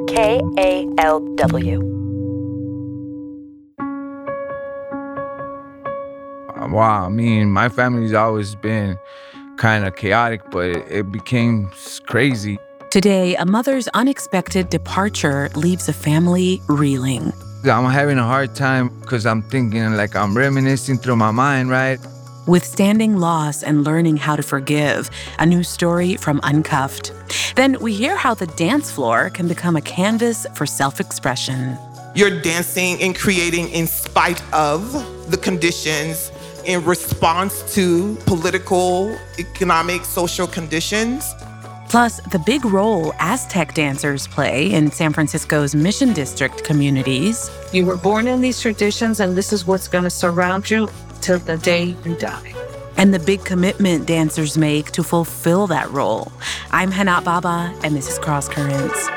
KALW. Wow, I mean, my family's always been kind of chaotic, but it became crazy. Today, a mother's unexpected departure leaves a family reeling. I'm having a hard time because I'm thinking, like, I'm reminiscing through my mind, right? Withstanding loss and learning how to forgive, a new story from Uncuffed. Then we hear how the dance floor can become a canvas for self-expression. You're dancing and creating in spite of the conditions, in response to political, economic, social conditions. Plus, the big role Aztec dancers play in San Francisco's Mission District communities. You were born in these traditions, and this is what's going to surround you till the day you die. And the big commitment dancers make to fulfill that role. I'm Hanat Baba, and this is Cross Currents.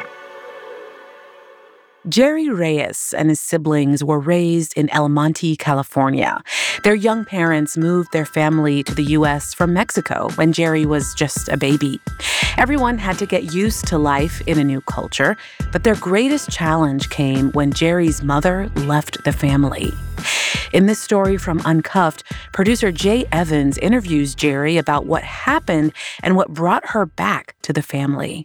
Jerry Reyes and his siblings were raised in El Monte, California. Their young parents moved their family to the U.S. from Mexico when Jerry was just a baby. Everyone had to get used to life in a new culture, but their greatest challenge came when Jerry's mother left the family. In this story from Uncuffed, producer Jay Evans interviews Jerry about what happened and what brought her back to the family.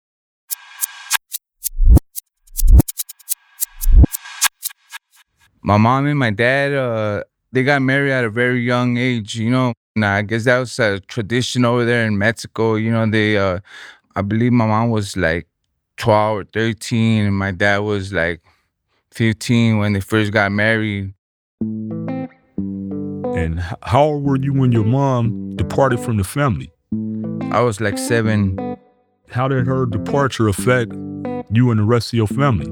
My mom and my dad, they got married at a very young age, you know. And I guess that was a tradition over there in Mexico. You know, I believe my mom was like 12 or 13, and my dad was like 15 when they first got married. And how old were you when your mom departed from the family? I was like 7. How did her departure affect you and the rest of your family?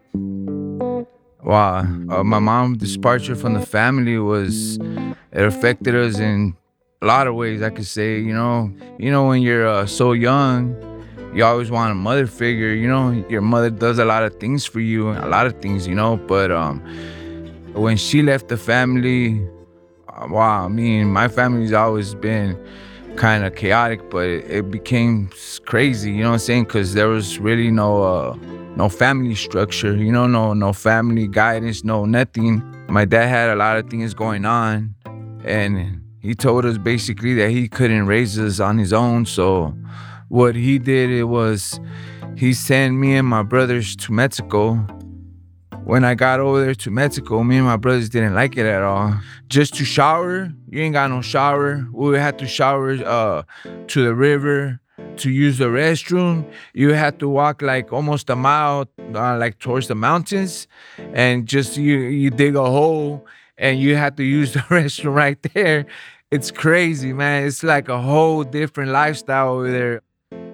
Wow, my mom's departure from the family it affected us in a lot of ways, I could say. You know, when you're so young, you always want a mother figure. You know, your mother does a lot of things for you, a lot of things, you know. But when she left the family, wow, I mean, my family's always been kind of chaotic, but it became crazy, you know what I'm saying? Because there was really no family structure, you know, no family guidance, no nothing. My dad had a lot of things going on, and he told us basically that he couldn't raise us on his own. So what he did, he sent me and my brothers to Mexico. When I got over there to Mexico, me and my brothers didn't like it at all. Just to shower, you ain't got no shower. We had to shower to the river. To use the restroom, you had to walk like almost a mile, like towards the mountains, and just you dig a hole and you had to use the restroom right there. It's crazy, man. It's like a whole different lifestyle over there.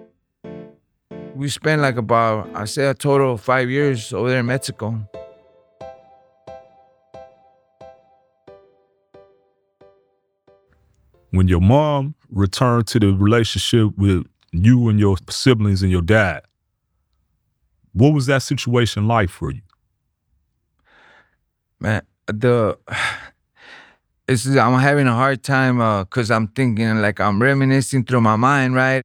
We spent like about, I say, a total of 5 years over there in Mexico. When your mom returned to the relationship with you and your siblings and your dad, what was that situation like for you? Man, I'm having a hard time because I'm thinking, like, I'm reminiscing through my mind, right?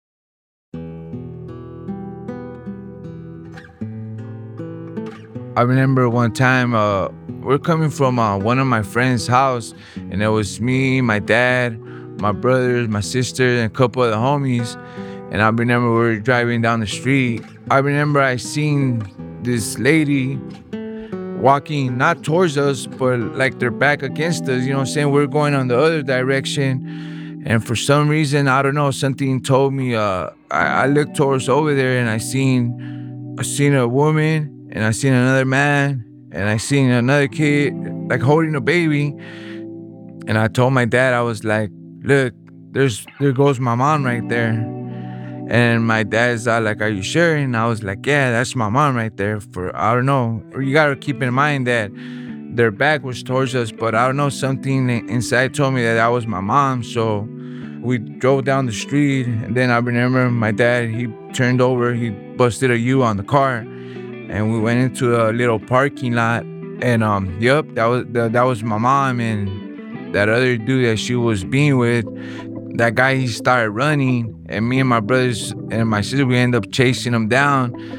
I remember one time we're coming from one of my friend's house, and it was me, my dad, my brothers, my sister, and a couple of the homies. And I remember we were driving down the street. I remember I seen this lady walking not towards us, but like their back against us, you know what I'm saying? We're going on the other direction. And for some reason, I don't know, something told me, I looked towards over there, and I seen a woman, and I seen another man, and I seen another kid like holding a baby. And I told my dad, I was like, look, there goes my mom right there. And my dad's like, are you sure? And I was like, yeah, that's my mom right there. I don't know. You gotta keep in mind that their back was towards us, but I don't know, something inside told me that was my mom. So we drove down the street, and then I remember my dad, he turned over, he busted a U on the car, and we went into a little parking lot. And that was my mom, and that other dude that she was being with, that guy, he started running, and me and my brothers and my sister, we ended up chasing him down.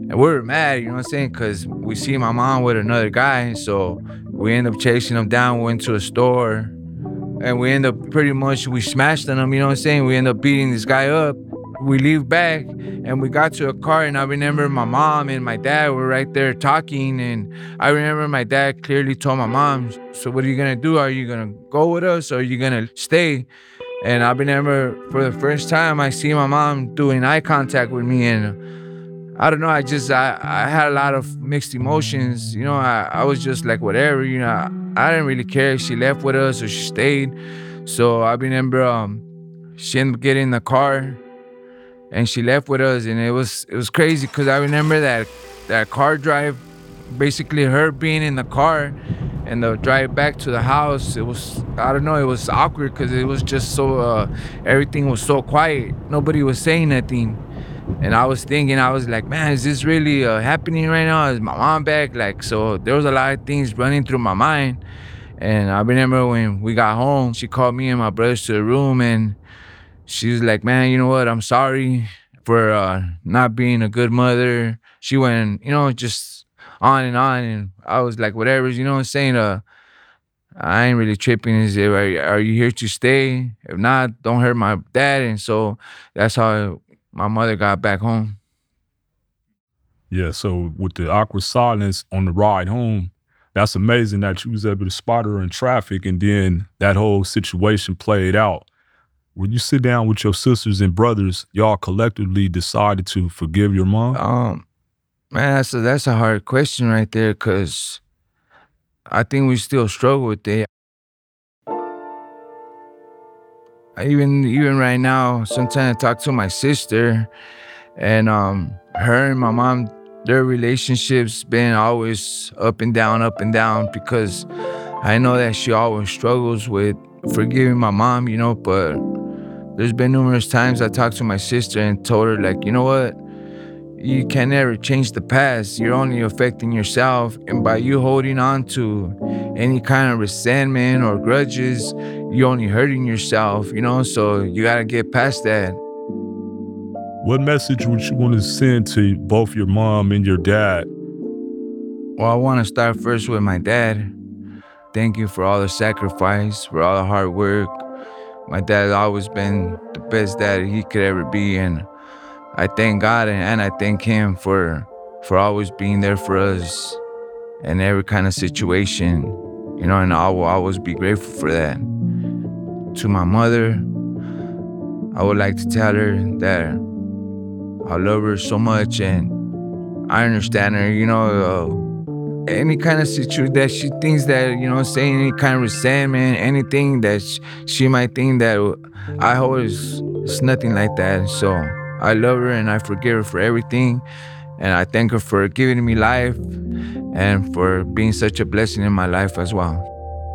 And we were mad, you know what I'm saying? Because we see my mom with another guy. So we end up chasing him down, went to a store. And we end up we smashed on him, you know what I'm saying? We end up beating this guy up. We leave back and we got to a car, and I remember my mom and my dad were right there talking, and I remember my dad clearly told my mom, so what are you gonna do? Are you gonna go with us or are you gonna stay? And I remember for the first time I see my mom doing eye contact with me, and I don't know, I had a lot of mixed emotions, you know. I was just like, whatever, you know. I didn't really care if she left with us or she stayed. So I remember she ended up getting in the car and she left with us, and it was crazy because I remember that car drive, basically her being in the car and the drive back to the house. It was, I don't know, it was awkward because it was just so, everything was so quiet. Nobody was saying nothing. And I was thinking, I was like, man, is this really happening right now? Is my mom back? Like, so there was a lot of things running through my mind. And I remember when we got home, she called me and my brothers to the room, and she was like, man, you know what? I'm sorry for not being a good mother. She went, you know, just on. And I was like, whatever, you know what I'm saying? I ain't really tripping. Is it, are you here to stay? If not, don't hurt my dad. And so that's how my mother got back home. Yeah, so with the awkward silence on the ride home, that's amazing that you was able to spot her in traffic, and then that whole situation played out. When you sit down with your sisters and brothers, y'all collectively decided to forgive your mom? Man, that's a hard question right there, because I think we still struggle with it. Even right now, sometimes I talk to my sister, and her and my mom, their relationship's been always up and down, because I know that she always struggles with forgiving my mom, you know. But there's been numerous times I talked to my sister and told her, like, you know what? You can never change the past. You're only affecting yourself. And by you holding on to any kind of resentment or grudges, you're only hurting yourself, you know? So you gotta get past that. What message would you want to send to both your mom and your dad? Well, I want to start first with my dad. Thank you for all the sacrifice, for all the hard work. My dad has always been the best dad he could ever be, and I thank God and I thank him for always being there for us in every kind of situation, you know, and I will always be grateful for that. To my mother, I would like to tell her that I love her so much, and I understand her, you know, any kind of situation that she thinks that, you know, saying any kind of resentment, anything that she might think that I hold it's nothing like that. So I love her and I forgive her for everything, and I thank her for giving me life and for being such a blessing in my life as well.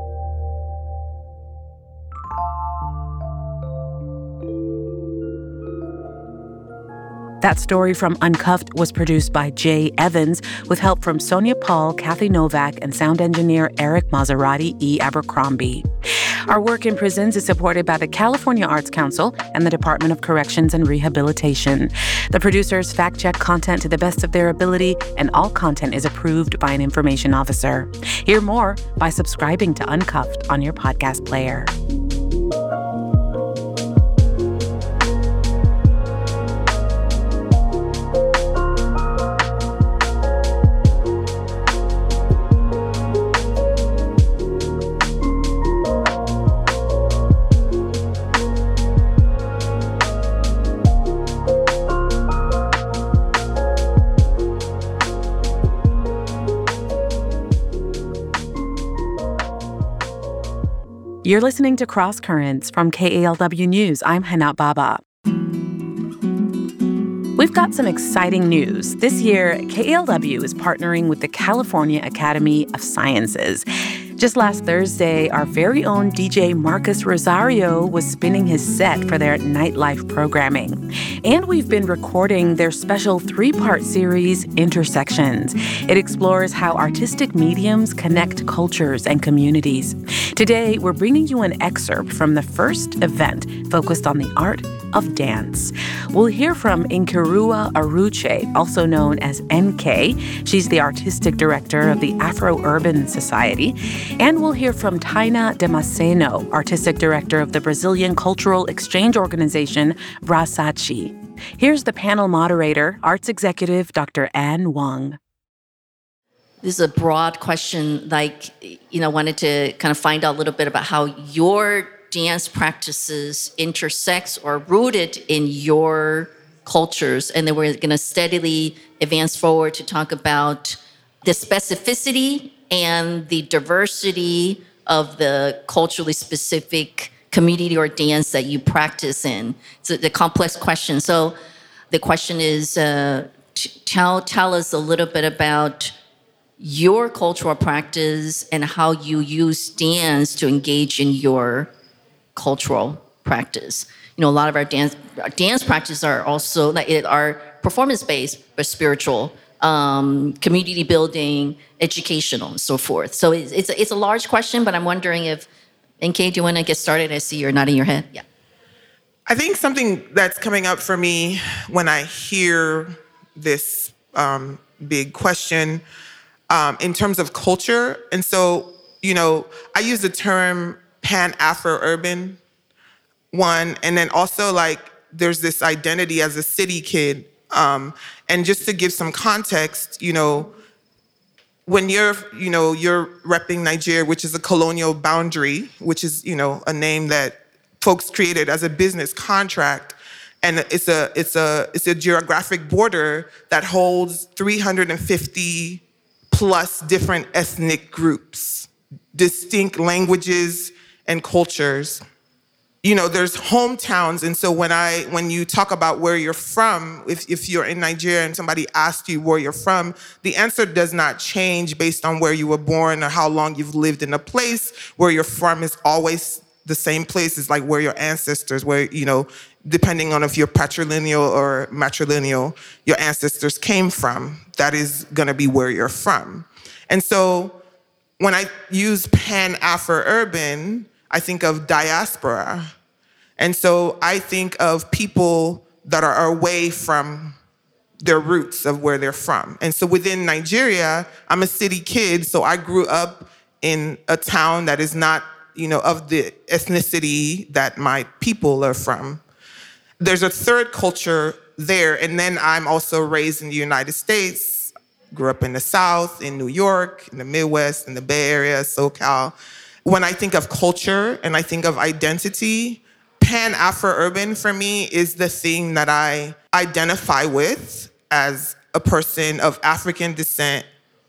That story from Uncuffed was produced by Jay Evans with help from Sonia Paul, Kathy Novak, and sound engineer Eric Maserati E. Abercrombie. Our work in prisons is supported by the California Arts Council and the Department of Corrections and Rehabilitation. The producers fact-check content to the best of their ability, and all content is approved by an information officer. Hear more by subscribing to Uncuffed on your podcast player. You're listening to Cross Currents from KALW News. I'm Hanat Baba. We've got some exciting news. This year, KALW is partnering with the California Academy of Sciences. Just last Thursday, our very own DJ Marcus Rosario was spinning his set for their nightlife programming. And we've been recording their special 3-part series, Intersections. It explores how artistic mediums connect cultures and communities. Today, we're bringing you an excerpt from the first event focused on the art of dance. We'll hear from Nkirua Aruche, also known as NK. She's the artistic director of the Afro-Urban Society. And we'll hear from Taina Damasceno, artistic director of the Brazilian cultural exchange organization Brasachi. Here's the panel moderator, arts executive Dr. Anne Wang. This is a broad question, wanted to kind of find out a little bit about how your dance practices intersects or rooted in your cultures. And then we're going to steadily advance forward to talk about the specificity and the diversity of the culturally specific community or dance that you practice in. It's a complex question. So the question is, tell us a little bit about your cultural practice and how you use dance to engage in your cultural practice. A lot of our dance practices are also are performance-based, but spiritual, community building, educational, and so forth. So it's a large question, but I'm wondering if, NK, do you want to get started? I see you're nodding your head. Yeah. I think something that's coming up for me when I hear this big question in terms of culture. And so, I use the term Pan-Afro-Urban, one, and then also there's this identity as a city kid. And just to give some context, when you're repping Nigeria, which is a colonial boundary, which is, a name that folks created as a business contract. And it's a geographic border that holds 350 plus different ethnic groups, distinct languages and cultures. There's hometowns, and so when you talk about where you're from, if you're in Nigeria and somebody asks you where you're from, the answer does not change based on where you were born or how long you've lived in a place. Where you're from is always the same place. It's like where your ancestors, depending on if you're patrilineal or matrilineal, your ancestors came from. That is gonna be where you're from. And so when I use Pan-Afro-Urban, I think of diaspora. And so I think of people that are away from their roots of where they're from. And so within Nigeria, I'm a city kid, so I grew up in a town that is not, of the ethnicity that my people are from. There's a third culture there, and then I'm also raised in the United States, grew up in the South, in New York, in the Midwest, in the Bay Area, SoCal. When I think of culture and I think of identity, Pan-Afro-Urban for me is the thing that I identify with as a person of African descent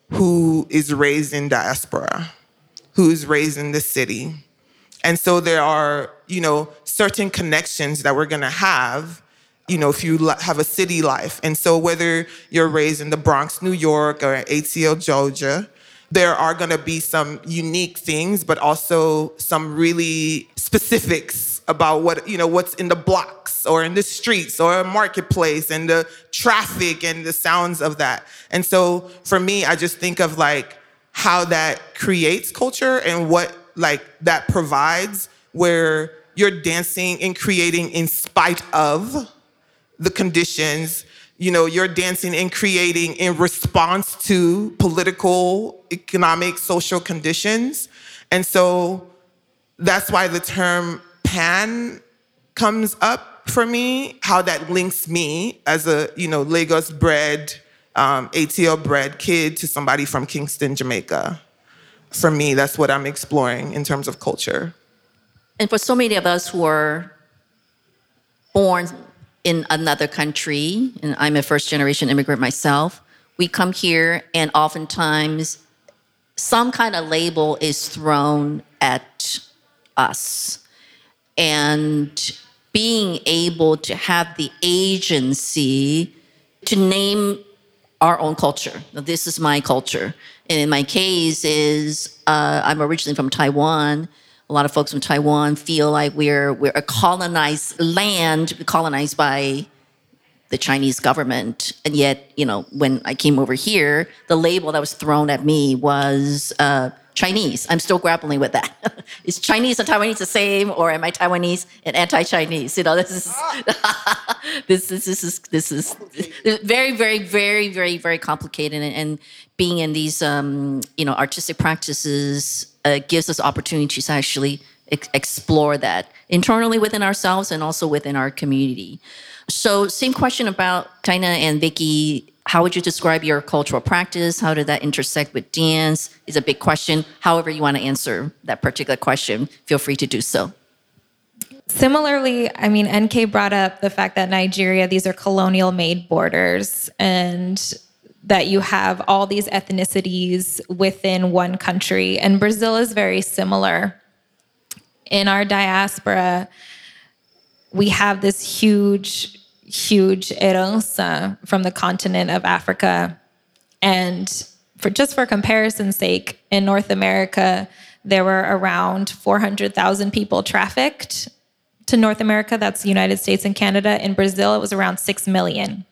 who is raised in diaspora, who is raised in the city. And so there are, certain connections that we're gonna have, if you have a city life. And so whether you're raised in the Bronx, New York, or ATL, Georgia, there are gonna be some unique things, but also some really specifics about what's in the blocks or in the streets or a marketplace and the traffic and the sounds of that. And so for me, I just think of how that creates culture and what that provides, where you're dancing and creating in spite of the conditions. You're dancing and creating in response to political, economic, social conditions. And so that's why the term pan comes up for me, how that links me as a, Lagos-bred, ATL-bred kid to somebody from Kingston, Jamaica. For me, that's what I'm exploring in terms of culture. And for so many of us who are born in another country, and I'm a first-generation immigrant myself, we come here and oftentimes some kind of label is thrown at us. And being able to have the agency to name our own culture. Now, this is my culture. And in my case I'm originally from Taiwan. A lot of folks from Taiwan feel like we're a colonized land, colonized by the Chinese government. And yet, when I came over here, the label that was thrown at me was Chinese. I'm still grappling with that. Is Chinese and Taiwanese the same, or am I Taiwanese and anti-Chinese? This is very, very, very, very, very complicated. And being in these, artistic practices gives us opportunities to actually explore that internally within ourselves and also within our community. So, same question about Taina and Vicky. How would you describe your cultural practice? How did that intersect with dance? Is a big question. However you want to answer that particular question, feel free to do so. Similarly, NK brought up the fact that Nigeria, these are colonial-made borders, and that you have all these ethnicities within one country. And Brazil is very similar. In our diaspora, we have this huge herança from the continent of Africa. And for comparison's sake, in North America, there were around 400,000 people trafficked to North America. That's the United States and Canada. In Brazil, it was around 6 million.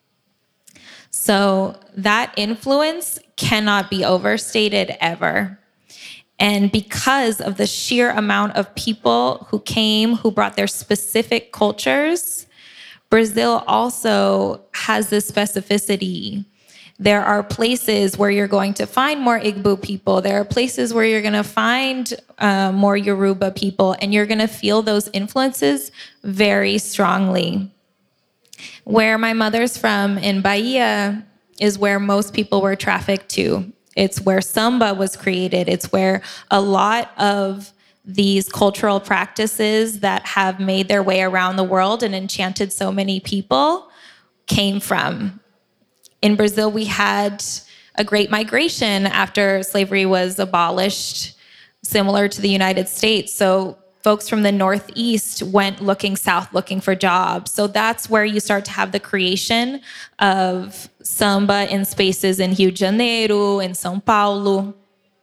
So that influence cannot be overstated ever. And because of the sheer amount of people who came, who brought their specific cultures, Brazil also has this specificity. There are places where you're going to find more Igbo people. There are places where you're going to find more Yoruba people, and you're going to feel those influences very strongly. Where my mother's from, in Bahia, is where most people were trafficked to. It's where samba was created. It's where a lot of these cultural practices that have made their way around the world and enchanted so many people came from. In Brazil, we had a great migration after slavery was abolished, similar to the United States. So folks from the Northeast went looking south, looking for jobs. So that's where you start to have the creation of samba in spaces in Rio de Janeiro, in São Paulo.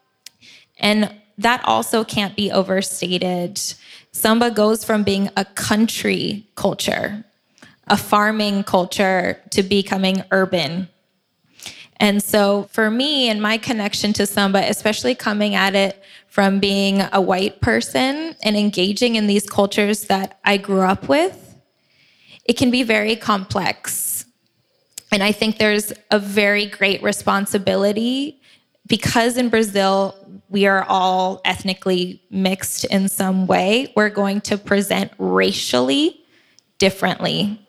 And that also can't be overstated. Samba goes from being a country culture, a farming culture, to becoming urban. And so for me and my connection to samba, especially coming at it from being a white person and engaging in these cultures that I grew up with, it can be very complex. And I think there's a very great responsibility, because in Brazil, we are all ethnically mixed in some way. We're going to present racially differently.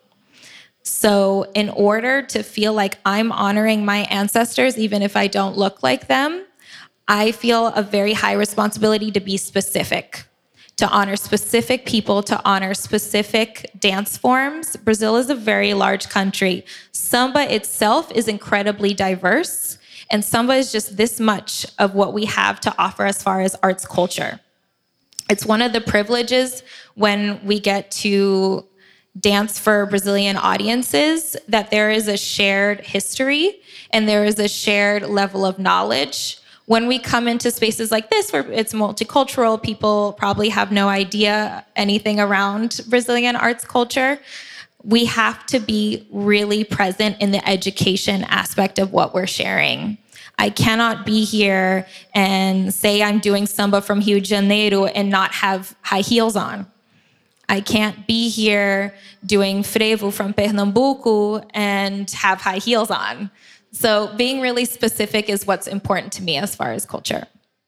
So in order to feel like I'm honoring my ancestors, even if I don't look like them, I feel a very high responsibility to be specific, to honor specific people, to honor specific dance forms. Brazil is a very large country. Samba itself is incredibly diverse, and samba is just this much of what we have to offer as far as arts culture. It's one of the privileges when we get to dance for Brazilian audiences, that there is a shared history and there is a shared level of knowledge. When we come into spaces like this, where it's multicultural, people probably have no idea anything around Brazilian arts culture. We have to be really present in the education aspect of what we're sharing. I cannot be here and say I'm doing samba from Rio de Janeiro and not have high heels on. I can't be here doing frevo from Pernambuco and have high heels on. So being really specific is what's important to me as far as culture.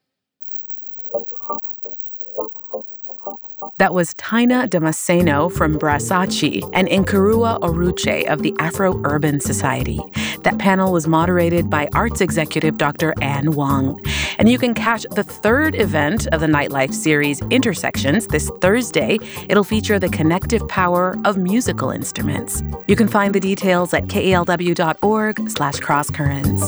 That was Taina Damasceno from Brasace and Nkurua Oruche of the Afro-Urban Society. That panel was moderated by arts executive Dr. Anne Wong. And you can catch the third event of the Nightlife series, Intersections, this Thursday. It'll feature the connective power of musical instruments. You can find the details at kalw.org/crosscurrents.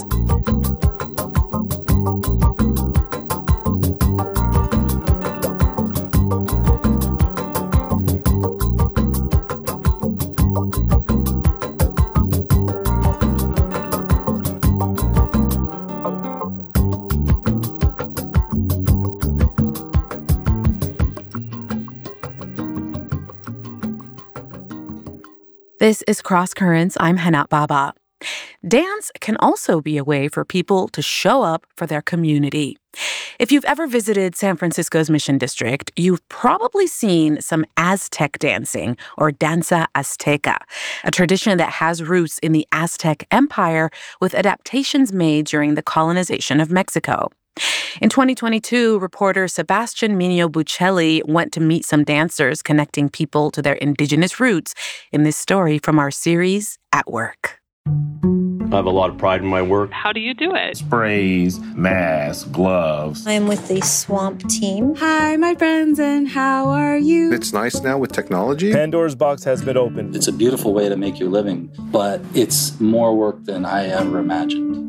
This is Cross Currents. I'm Hanat Baba. Dance can also be a way for people to show up for their community. If you've ever visited San Francisco's Mission District, you've probably seen some Aztec dancing, or danza azteca, a tradition that has roots in the Aztec Empire with adaptations made during the colonization of Mexico. In 2022, reporter Sebastian Minio Buccelli went to meet some dancers connecting people to their indigenous roots in this story from our series, At Work. I have a lot of pride in my work. How do you do it? Sprays, masks, gloves. I'm with the Swamp team. Hi, my friends, and how are you? It's nice now with technology. Pandora's box has been opened. It's a beautiful way to make your living, but it's more work than I ever imagined.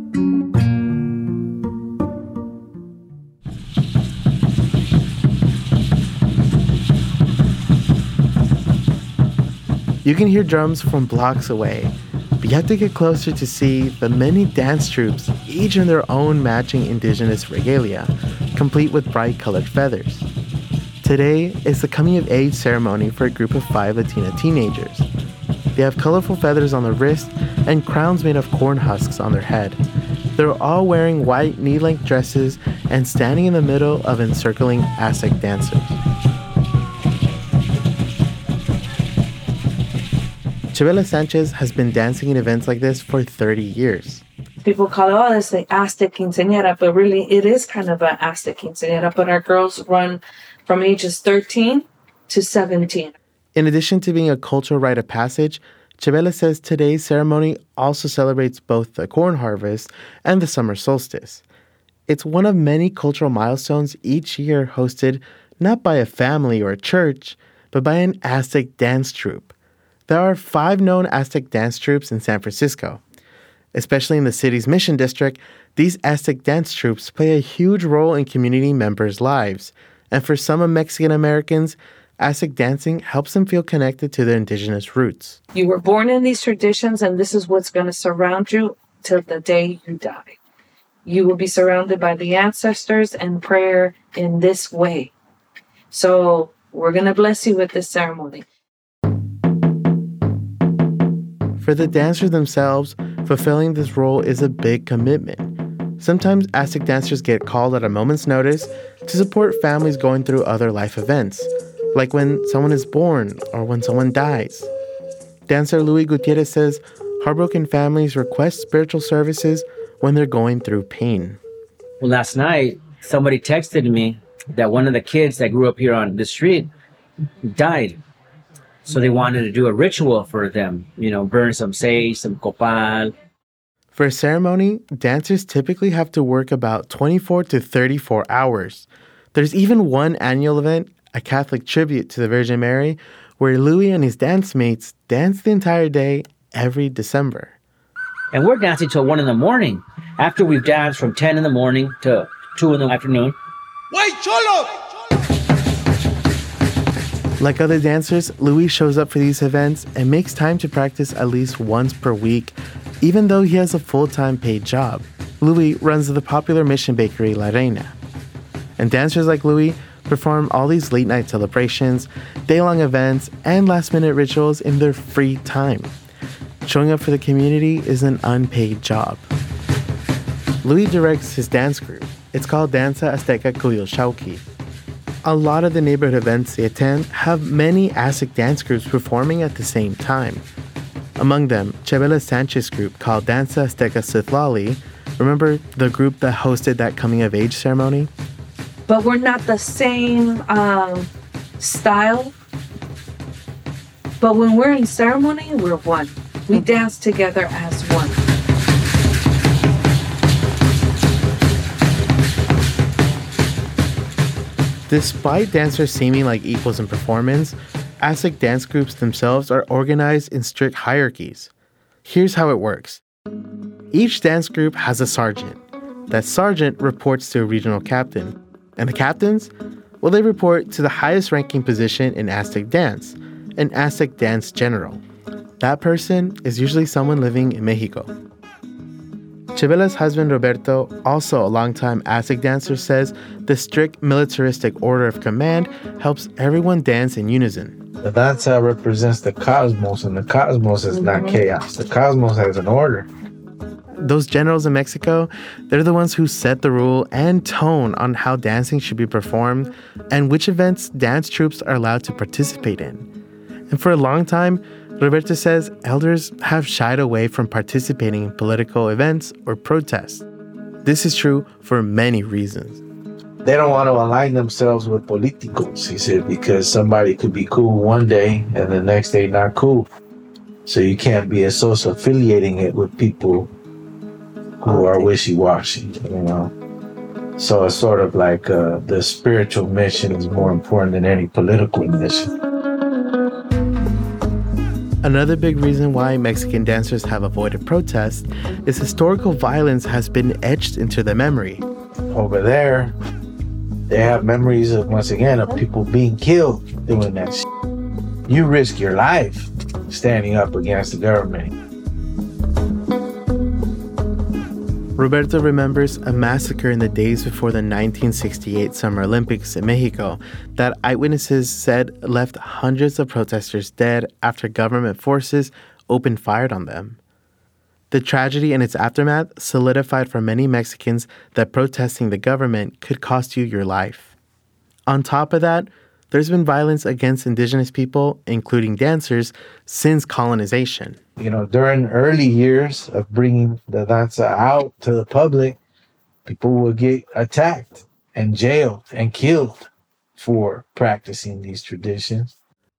You can hear drums from blocks away, but you have to get closer to see the many dance troupes, each in their own matching indigenous regalia, complete with bright colored feathers. Today is the coming-of-age ceremony for a group of 5 Latina teenagers. They have colorful feathers on their wrist and crowns made of corn husks on their head. They're all wearing white knee-length dresses and standing in the middle of encircling Aztec dancers. Chabela Sanchez has been dancing in events like this for 30 years. People call it, oh, it's the Aztec quinceañera, but really it is kind of an Aztec quinceañera, but our girls run from ages 13 to 17. In addition to being a cultural rite of passage, Chabela says today's ceremony also celebrates both the corn harvest and the summer solstice. It's one of many cultural milestones each year hosted not by a family or a church, but by an Aztec dance troupe. There are 5 known Aztec dance troupes in San Francisco. Especially in the city's Mission District, these Aztec dance troupes play a huge role in community members' lives. And for some Mexican Americans, Aztec dancing helps them feel connected to their indigenous roots. You were born in these traditions, and this is what's going to surround you till the day you die. You will be surrounded by the ancestors and prayer in this way. So we're going to bless you with this ceremony. For the dancers themselves, fulfilling this role is a big commitment. Sometimes Aztec dancers get called at a moment's notice to support families going through other life events, like when someone is born or when someone dies. Dancer Louis Gutierrez says heartbroken families request spiritual services when they're going through pain. Well, last night, somebody texted me that one of the kids that grew up here on the street died. So they wanted to do a ritual for them, burn some sage, some copal. For a ceremony, dancers typically have to work about 24 to 34 hours. There's even one annual event, a Catholic tribute to the Virgin Mary, where Louis and his dance mates dance the entire day every December. And we're dancing till 1 a.m. after we've danced from 10 a.m. to 2 p.m. Wait, cholo! Like other dancers, Louis shows up for these events and makes time to practice at least once per week, even though he has a full-time paid job. Louis runs the popular Mission bakery La Reina. And dancers like Louis perform all these late-night celebrations, day-long events, and last-minute rituals in their free time. Showing up for the community is an unpaid job. Louis directs his dance group. It's called Danza Azteca Cuyolxauhqui. A lot of the neighborhood events they attend have many Aztec dance groups performing at the same time. Among them, Chabela Sanchez's group called Danza Azteca Citlali. Remember the group that hosted that coming-of-age ceremony? But we're not the same style. But when we're in ceremony, we're one. We dance together as one. Despite dancers seeming like equals in performance, Aztec dance groups themselves are organized in strict hierarchies. Here's how it works. Each dance group has a sergeant. That sergeant reports to a regional captain. And the captains? Well, they report to the highest ranking position in Aztec dance, an Aztec dance general. That person is usually someone living in Mexico. Chabela's husband Roberto, also a longtime Aztec dancer, says the strict militaristic order of command helps everyone dance in unison. The danza represents the cosmos, and the cosmos is not chaos. The cosmos has an order. Those generals in Mexico, they're the ones who set the rule and tone on how dancing should be performed and which events dance troupes are allowed to participate in. And for a long time, Roberto says elders have shied away from participating in political events or protests. This is true for many reasons. They don't want to align themselves with politicos, he said, because somebody could be cool one day and the next day not cool. So you can't be affiliating it with people who are wishy-washy, you know. So it's sort of like the spiritual mission is more important than any political mission. Another big reason why Mexican dancers have avoided protests is historical violence has been etched into their memory. Over there, they have memories of, once again, of people being killed doing that shit. You risk your life standing up against the government. Roberto remembers a massacre in the days before the 1968 Summer Olympics in Mexico that eyewitnesses said left hundreds of protesters dead after government forces opened fire on them. The tragedy and its aftermath solidified for many Mexicans that protesting the government could cost you your life. On top of that, there's been violence against indigenous people, including dancers, since colonization. You know, during early years of bringing the danza out to the public, people would get attacked and jailed and killed for practicing these traditions.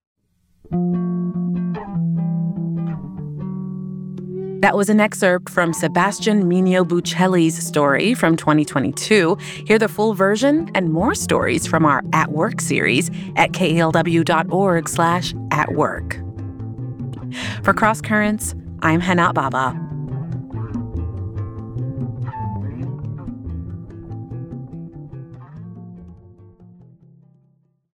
That was an excerpt from Sebastian Minio Buccelli's story from 2022. Hear the full version and more stories from our At Work series at kalw.org/atwork. For Cross Currents, I'm Hana Baba.